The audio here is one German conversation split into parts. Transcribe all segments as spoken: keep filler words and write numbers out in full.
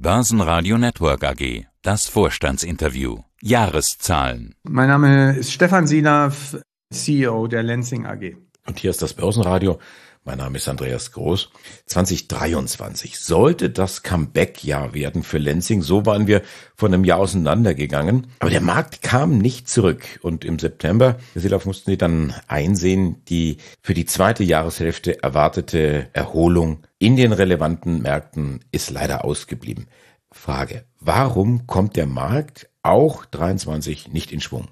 Börsenradio Network A G. Das Vorstandsinterview. Jahreszahlen. Mein Name ist Stefan Sielaff, C E O der Lenzing A G. Und hier ist das Börsenradio. Mein Name ist Andreas Groß. zwanzig dreiundzwanzig sollte das Comeback-Jahr werden für Lenzing. So waren wir von einem Jahr auseinandergegangen. Aber der Markt kam nicht zurück. Und im September, Herr Sielaff, mussten Sie dann einsehen, die für die zweite Jahreshälfte erwartete Erholung in den relevanten Märkten ist leider ausgeblieben. Frage: Warum kommt der Markt auch dreiundzwanzig nicht in Schwung?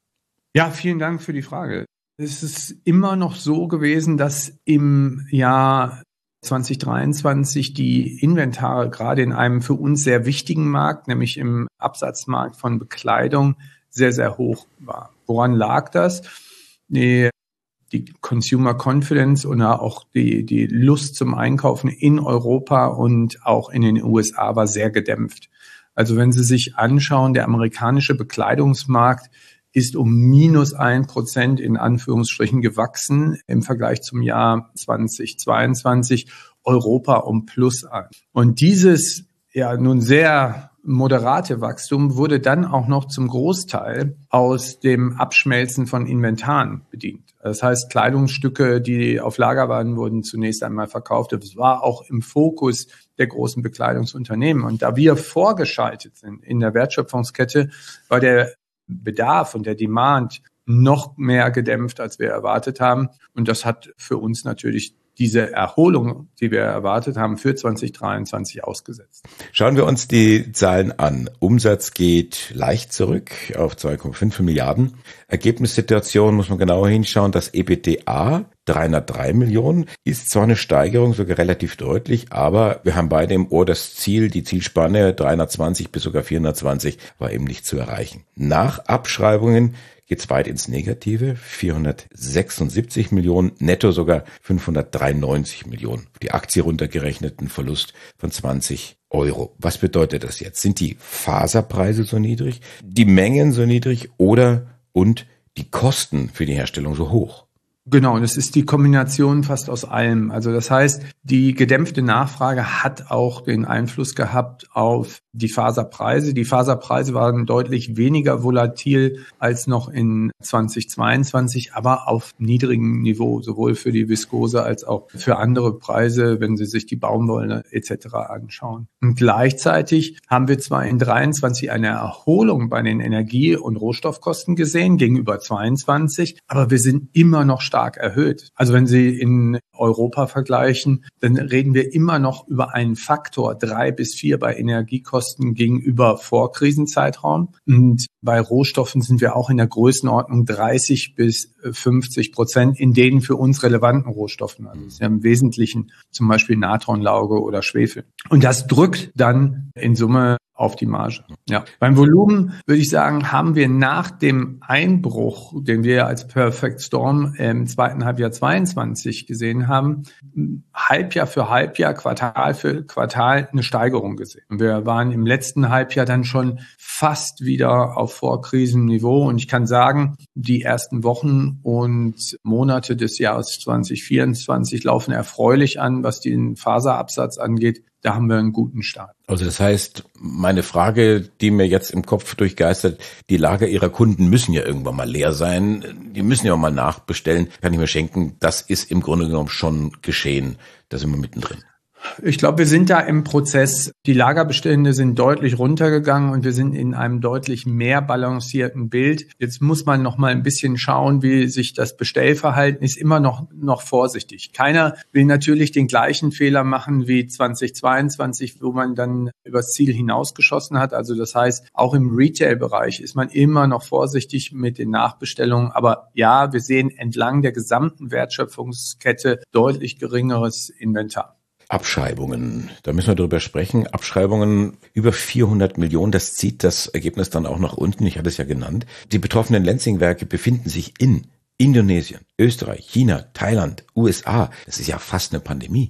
Ja, vielen Dank für die Frage. Es ist immer noch so gewesen, dass im Jahr zwanzig dreiundzwanzig die Inventare gerade in einem für uns sehr wichtigen Markt, nämlich im Absatzmarkt von Bekleidung, sehr, sehr hoch war. Woran lag das? Die, die Consumer Confidence und auch die, die Lust zum Einkaufen in Europa und auch in den U S A war sehr gedämpft. Also wenn Sie sich anschauen, der amerikanische Bekleidungsmarkt ist um minus ein Prozent in Anführungsstrichen gewachsen im Vergleich zum Jahr zwanzig zweiundzwanzig, Europa um plus ein. Und dieses ja nun sehr moderate Wachstum wurde dann auch noch zum Großteil aus dem Abschmelzen von Inventaren bedient. Das heißt, Kleidungsstücke, die auf Lager waren, wurden zunächst einmal verkauft. Das war auch im Fokus der großen Bekleidungsunternehmen. Und da wir vorgeschaltet sind in der Wertschöpfungskette, war der Bedarf und der Demand noch mehr gedämpft, als wir erwartet haben. Und das hat für uns natürlich diese Erholung, die wir erwartet haben, für zwanzig dreiundzwanzig ausgesetzt. Schauen wir uns die Zahlen an. Umsatz geht leicht zurück auf zwei Komma fünf Milliarden. Ergebnissituation muss man genauer hinschauen. Das EBITDA dreihundertdrei Millionen ist zwar eine Steigerung, sogar relativ deutlich, aber wir haben beide im Ohr, das Ziel, die Zielspanne dreihundertzwanzig bis sogar vierhundertzwanzig war eben nicht zu erreichen. Nach Abschreibungen geht's weit ins Negative, vierhundertsechsundsiebzig Millionen, netto sogar fünfhundertdreiundneunzig Millionen. Die Aktie runtergerechnet, ein Verlust von zwanzig Euro. Was bedeutet das jetzt? Sind die Faserpreise so niedrig, die Mengen so niedrig oder und die Kosten für die Herstellung so hoch? Genau, das ist die Kombination fast aus allem. Also das heißt, die gedämpfte Nachfrage hat auch den Einfluss gehabt auf die Faserpreise. Die Faserpreise waren deutlich weniger volatil als noch in zwanzig zweiundzwanzig, aber auf niedrigem Niveau, sowohl für die Viskose als auch für andere Preise, wenn Sie sich die Baumwolle et cetera anschauen. Und gleichzeitig haben wir zwar in dreiundzwanzig eine Erholung bei den Energie- und Rohstoffkosten gesehen gegenüber zweiundzwanzig, aber wir sind immer noch stark erhöht. Also wenn Sie in Europa vergleichen, dann reden wir immer noch über einen Faktor drei bis vier bei Energiekosten gegenüber Vorkrisenzeitraum. Und bei Rohstoffen sind wir auch in der Größenordnung dreißig bis fünfzig Prozent in den für uns relevanten Rohstoffen. Also das ist ja im Wesentlichen zum Beispiel Natronlauge oder Schwefel. Und das drückt dann in Summe auf die Marge. Ja. Beim Volumen würde ich sagen, haben wir nach dem Einbruch, den wir als Perfect Storm im zweiten Halbjahr zweiundzwanzig gesehen haben, Halbjahr für Halbjahr, Quartal für Quartal eine Steigerung gesehen. Und wir waren im letzten Halbjahr dann schon fast wieder auf Vorkrisenniveau. Und ich kann sagen, die ersten Wochen und Monate des Jahres zwanzig vierundzwanzig laufen erfreulich an, was den Faserabsatz angeht. Da haben wir einen guten Start. Also das heißt, meine Frage, die mir jetzt im Kopf durchgeistert, die Lager Ihrer Kunden müssen ja irgendwann mal leer sein. Die müssen ja auch mal nachbestellen. Kann ich mir schenken, das ist im Grunde genommen schon geschehen. Da sind wir mittendrin. Ich glaube, wir sind da im Prozess. Die Lagerbestände sind deutlich runtergegangen und wir sind in einem deutlich mehr balancierten Bild. Jetzt muss man noch mal ein bisschen schauen, wie sich das Bestellverhalten ist. Immer noch, noch vorsichtig. Keiner will natürlich den gleichen Fehler machen wie zwanzig zweiundzwanzig, wo man dann übers Ziel hinausgeschossen hat. Also das heißt, auch im Retail-Bereich ist man immer noch vorsichtig mit den Nachbestellungen. Aber ja, wir sehen entlang der gesamten Wertschöpfungskette deutlich geringeres Inventar. Abschreibungen, da müssen wir drüber sprechen. Abschreibungen über vierhundert Millionen, das zieht das Ergebnis dann auch nach unten. Ich hatte es ja genannt. Die betroffenen Lenzing-Werke befinden sich in Indonesien, Österreich, China, Thailand, U S A. Das ist ja fast eine Pandemie.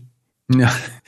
Ja,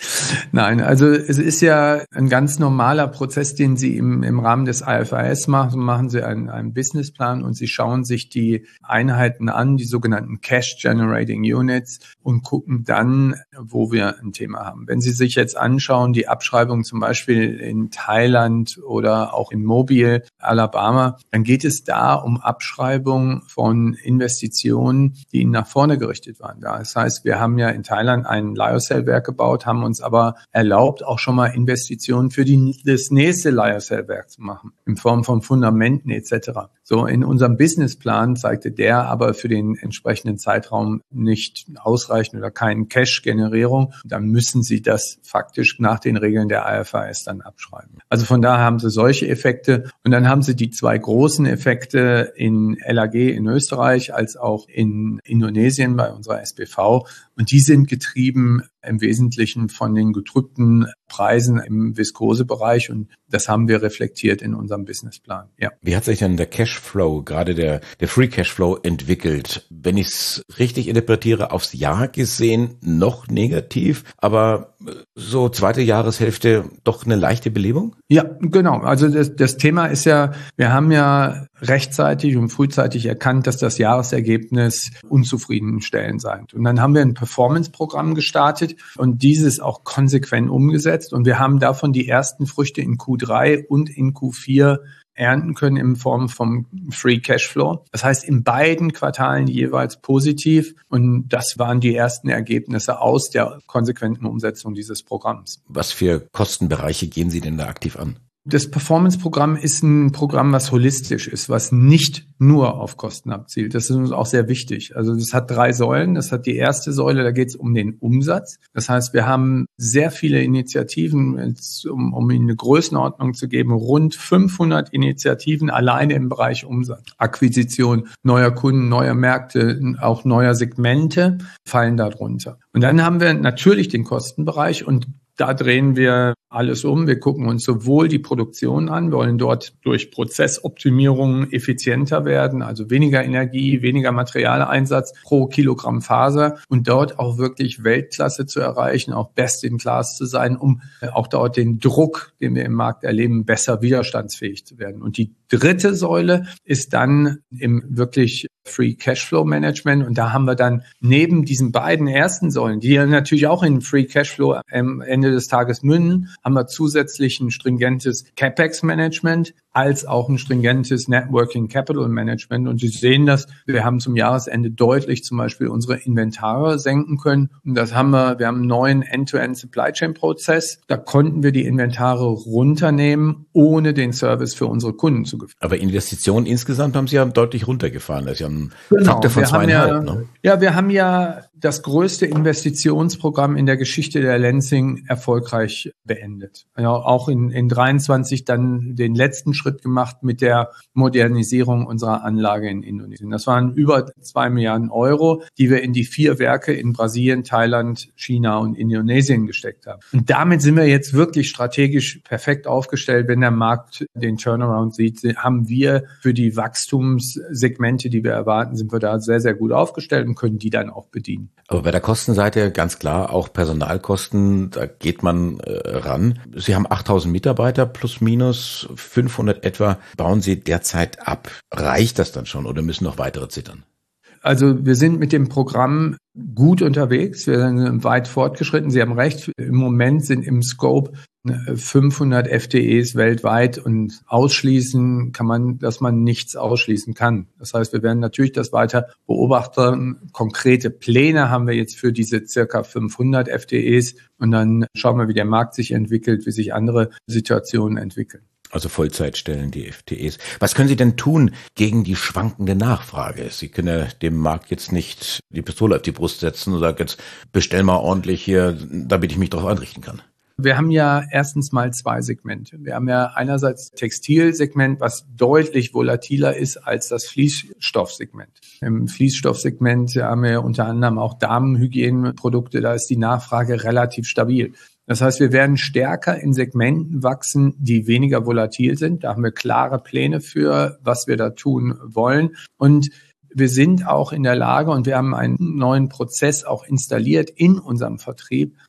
nein, also es ist ja ein ganz normaler Prozess, den Sie im, im Rahmen des I F R S machen. Machen Sie einen, einen Businessplan und Sie schauen sich die Einheiten an, die sogenannten Cash Generating Units, und gucken dann, wo wir ein Thema haben. Wenn Sie sich jetzt anschauen, die Abschreibung zum Beispiel in Thailand oder auch in Mobile, Alabama, dann geht es da um Abschreibung von Investitionen, die nach vorne gerichtet waren. Das heißt, wir haben ja in Thailand ein Lyocell-Werk gebaut, haben uns aber erlaubt, auch schon mal Investitionen für die, das nächste Lyocell-Werk zu machen, in Form von Fundamenten et cetera. So, in unserem Businessplan zeigte der aber für den entsprechenden Zeitraum nicht ausreichend oder keine Cash-Generierung. Dann müssen Sie das faktisch nach den Regeln der I F R S dann abschreiben. Also von daher haben Sie solche Effekte. Und dann haben Sie die zwei großen Effekte in L A G in Österreich als auch in Indonesien bei unserer S B V. Und die sind getrieben im Wesentlichen von den gedrückten Preisen im Viskosebereich, und das haben wir reflektiert in unserem Businessplan. Ja. Wie hat sich denn der Cashflow, gerade der, der Free Cashflow entwickelt? Wenn ich es richtig interpretiere, aufs Jahr gesehen noch negativ, aber so zweite Jahreshälfte doch eine leichte Belebung? Ja, genau. Also das, das Thema ist ja, wir haben ja rechtzeitig und frühzeitig erkannt, dass das Jahresergebnis unzufriedenstellend sei. Und dann haben wir ein Performance-Programm gestartet und dieses auch konsequent umgesetzt. Und wir haben davon die ersten Früchte in Q drei und in Q vier ernten können in Form vom Free Cashflow. Das heißt, in beiden Quartalen jeweils positiv. Und das waren die ersten Ergebnisse aus der konsequenten Umsetzung dieses Programms. Was für Kostenbereiche gehen Sie denn da aktiv an? Das Performance-Programm ist ein Programm, was holistisch ist, was nicht nur auf Kosten abzielt. Das ist uns auch sehr wichtig. Also das hat drei Säulen. Das hat die erste Säule, da geht es um den Umsatz. Das heißt, wir haben sehr viele Initiativen, um, um Ihnen eine Größenordnung zu geben, rund fünfhundert Initiativen alleine im Bereich Umsatz. Akquisition neuer Kunden, neuer Märkte, auch neuer Segmente fallen darunter. Und dann haben wir natürlich den Kostenbereich, und da drehen wir alles um. Wir gucken uns sowohl die Produktion an, wollen dort durch Prozessoptimierungen effizienter werden, also weniger Energie, weniger Materialeinsatz pro Kilogramm Faser, und dort auch wirklich Weltklasse zu erreichen, auch best in class zu sein, um auch dort den Druck, den wir im Markt erleben, besser widerstandsfähig zu werden. Und die dritte Säule ist dann im wirklich Free Cashflow Management, und da haben wir dann neben diesen beiden ersten Säulen, die ja natürlich auch in Free Cashflow am Ende des Tages münden, haben wir zusätzlich ein stringentes CapEx Management als auch ein stringentes Net Working Capital Management. Und Sie sehen das, wir haben zum Jahresende deutlich zum Beispiel unsere Inventare senken können. Und das haben wir, wir haben einen neuen End-to-End Supply Chain Prozess. Da konnten wir die Inventare runternehmen, ohne den Service für unsere Kunden zu gefährden. Aber Investitionen insgesamt haben Sie ja deutlich runtergefahren. Das ist ja ein genau, Faktor von zweieinhalb. Ja, ne? ja, wir haben ja das größte Investitionsprogramm in der Geschichte der Lansing erfolgreich beendet. Ja, auch in, in dreiundzwanzig dann den letzten Schritt gemacht mit der Modernisierung unserer Anlage in Indonesien. Das waren über zwei Milliarden Euro, die wir in die vier Werke in Brasilien, Thailand, China und Indonesien gesteckt haben. Und damit sind wir jetzt wirklich strategisch perfekt aufgestellt. Wenn der Markt den Turnaround sieht, haben wir für die Wachstumssegmente, die wir erwarten, sind wir da sehr, sehr gut aufgestellt und können die dann auch bedienen. Aber bei der Kostenseite ganz klar auch Personalkosten, da geht man äh, ran. Sie haben achttausend Mitarbeiter plus minus fünfhundert etwa. Bauen Sie derzeit ab? Reicht das dann schon oder müssen noch weitere zittern? Also wir sind mit dem Programm gut unterwegs. Wir sind weit fortgeschritten. Sie haben recht. Im Moment sind im Scope fünfhundert F T Es weltweit, und ausschließen kann man, dass man nichts ausschließen kann. Das heißt, wir werden natürlich das weiter beobachten. Konkrete Pläne haben wir jetzt für diese circa fünfhundert F T Es, und dann schauen wir, wie der Markt sich entwickelt, wie sich andere Situationen entwickeln. Also Vollzeitstellen, die F T Es. Was können Sie denn tun gegen die schwankende Nachfrage? Sie können ja dem Markt jetzt nicht die Pistole auf die Brust setzen und sagen, jetzt bestell mal ordentlich hier, damit ich mich darauf einrichten kann. Wir haben ja erstens mal zwei Segmente. Wir haben ja einerseits das Textilsegment, was deutlich volatiler ist als das Fließstoffsegment. Im Fließstoffsegment haben wir unter anderem auch Damenhygieneprodukte, da ist die Nachfrage relativ stabil. Das heißt, wir werden stärker in Segmenten wachsen, die weniger volatil sind. Da haben wir klare Pläne für, was wir da tun wollen. Und wir sind auch in der Lage, und wir haben einen neuen Prozess auch installiert in unserem Vertrieb,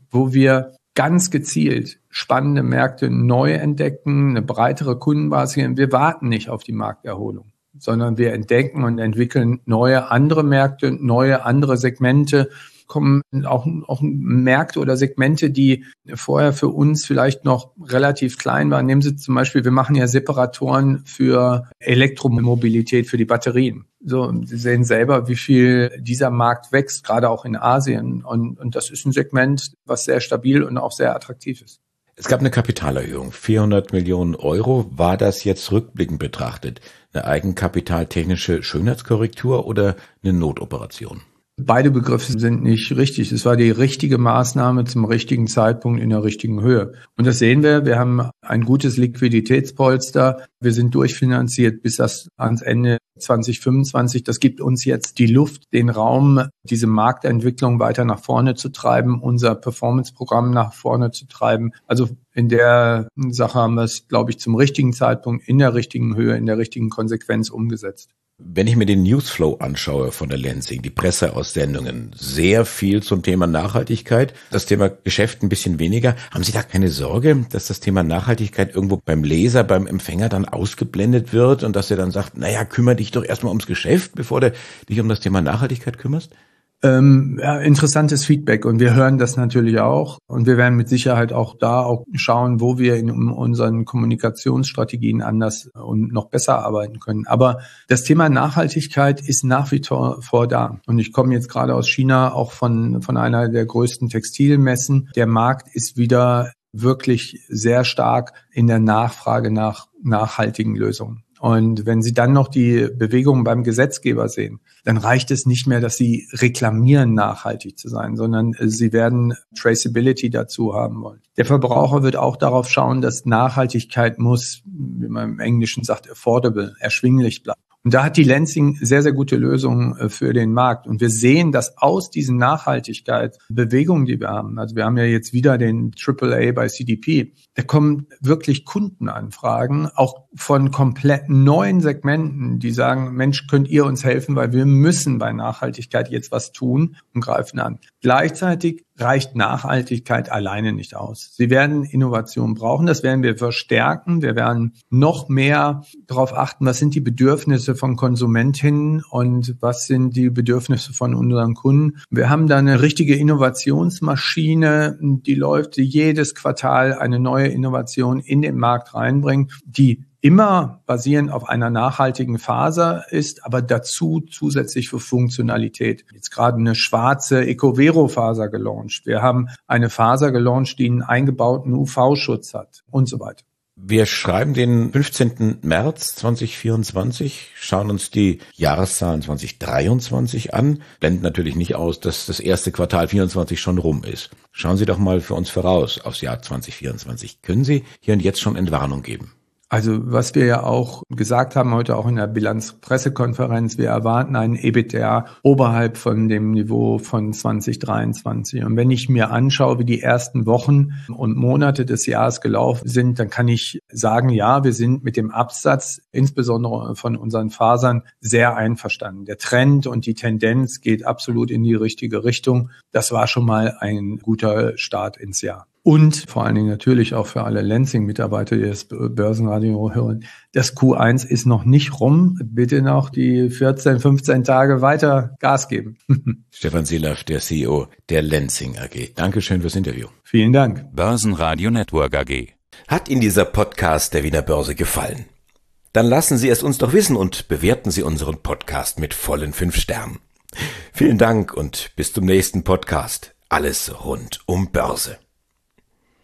wo wir ganz gezielt spannende Märkte neu entdecken, eine breitere Kundenbasis. Wir warten nicht auf die Markterholung, sondern wir entdecken und entwickeln neue andere Märkte, neue andere Segmente, kommen auch, auch Märkte oder Segmente, die vorher für uns vielleicht noch relativ klein waren. Nehmen Sie zum Beispiel, wir machen ja Separatoren für Elektromobilität, für die Batterien. So, Sie sehen selber, wie viel dieser Markt wächst, gerade auch in Asien. Und, und das ist ein Segment, was sehr stabil und auch sehr attraktiv ist. Es gab eine Kapitalerhöhung, vierhundert Millionen Euro. War das jetzt rückblickend betrachtet eine eigenkapitaltechnische Schönheitskorrektur oder eine Notoperation? Beide Begriffe sind nicht richtig. Es war die richtige Maßnahme zum richtigen Zeitpunkt in der richtigen Höhe. Und das sehen wir. Wir haben ein gutes Liquiditätspolster. Wir sind durchfinanziert bis das ans Ende zwanzig fünfundzwanzig. Das gibt uns jetzt die Luft, den Raum, diese Marktentwicklung weiter nach vorne zu treiben, unser Performance-Programm nach vorne zu treiben. Also in der Sache haben wir es, glaube ich, zum richtigen Zeitpunkt, in der richtigen Höhe, in der richtigen Konsequenz umgesetzt. Wenn ich mir den Newsflow anschaue von der Lenzing, die Presseaussendungen, sehr viel zum Thema Nachhaltigkeit, das Thema Geschäft ein bisschen weniger. Haben Sie da keine Sorge, dass das Thema Nachhaltigkeit irgendwo beim Leser, beim Empfänger dann ausgeblendet wird und dass er dann sagt, naja, kümmere dich doch erstmal ums Geschäft, bevor du dich um das Thema Nachhaltigkeit kümmerst? Ähm, ja, interessantes Feedback und wir hören das natürlich auch und wir werden mit Sicherheit auch da auch schauen, wo wir in unseren Kommunikationsstrategien anders und noch besser arbeiten können. Aber das Thema Nachhaltigkeit ist nach wie vor da und ich komme jetzt gerade aus China, auch von von einer der größten Textilmessen. Der Markt ist wieder wirklich sehr stark in der Nachfrage nach nachhaltigen Lösungen. Und wenn Sie dann noch die Bewegungen beim Gesetzgeber sehen, dann reicht es nicht mehr, dass Sie reklamieren, nachhaltig zu sein, sondern Sie werden Traceability dazu haben wollen. Der Verbraucher wird auch darauf schauen, dass Nachhaltigkeit muss, wie man im Englischen sagt, affordable, erschwinglich bleiben. Und da hat die Lenzing sehr, sehr gute Lösungen für den Markt. Und wir sehen, dass aus diesen Nachhaltigkeitsbewegungen, die wir haben, also wir haben ja jetzt wieder den Triple A bei C D P, da kommen wirklich Kundenanfragen, auch von komplett neuen Segmenten, die sagen, Mensch, könnt ihr uns helfen, weil wir müssen bei Nachhaltigkeit jetzt was tun und greifen an. Gleichzeitig reicht Nachhaltigkeit alleine nicht aus. Sie werden Innovation brauchen, das werden wir verstärken. Wir werden noch mehr darauf achten, was sind die Bedürfnisse von Konsumentinnen und was sind die Bedürfnisse von unseren Kunden. Wir haben da eine richtige Innovationsmaschine, die läuft, die jedes Quartal eine neue Innovation in den Markt reinbringt, die immer basierend auf einer nachhaltigen Faser ist, aber dazu zusätzlich für Funktionalität. Jetzt gerade eine schwarze Ecovero-Faser gelauncht. Wir haben eine Faser gelauncht, die einen eingebauten U V-Schutz hat und so weiter. Wir schreiben den fünfzehnten März zweitausendvierundzwanzig, schauen uns die Jahreszahlen zweitausenddreiundzwanzig an, blenden natürlich nicht aus, dass das erste Quartal vierundzwanzig schon rum ist. Schauen Sie doch mal für uns voraus aufs Jahr zweitausendvierundzwanzig. Können Sie hier und jetzt schon Entwarnung geben? Also was wir ja auch gesagt haben, heute auch in der Bilanzpressekonferenz, wir erwarten einen EBITDA oberhalb von dem Niveau von zweitausenddreiundzwanzig. Und wenn ich mir anschaue, wie die ersten Wochen und Monate des Jahres gelaufen sind, dann kann ich sagen, ja, wir sind mit dem Absatz, insbesondere von unseren Fasern, sehr einverstanden. Der Trend und die Tendenz geht absolut in die richtige Richtung. Das war schon mal ein guter Start ins Jahr. Und vor allen Dingen natürlich auch für alle Lenzing-Mitarbeiter, die das Börsenradio hören. Das Q eins ist noch nicht rum. Bitte noch die vierzehn, fünfzehn Tage weiter Gas geben. Stefan Sielaff, der C E O der Lenzing A G. Dankeschön fürs Interview. Vielen Dank. Börsenradio Network A G. Hat Ihnen dieser Podcast der Wiener Börse gefallen? Dann lassen Sie es uns doch wissen und bewerten Sie unseren Podcast mit vollen fünf Sternen. Vielen Dank und bis zum nächsten Podcast. Alles rund um Börse.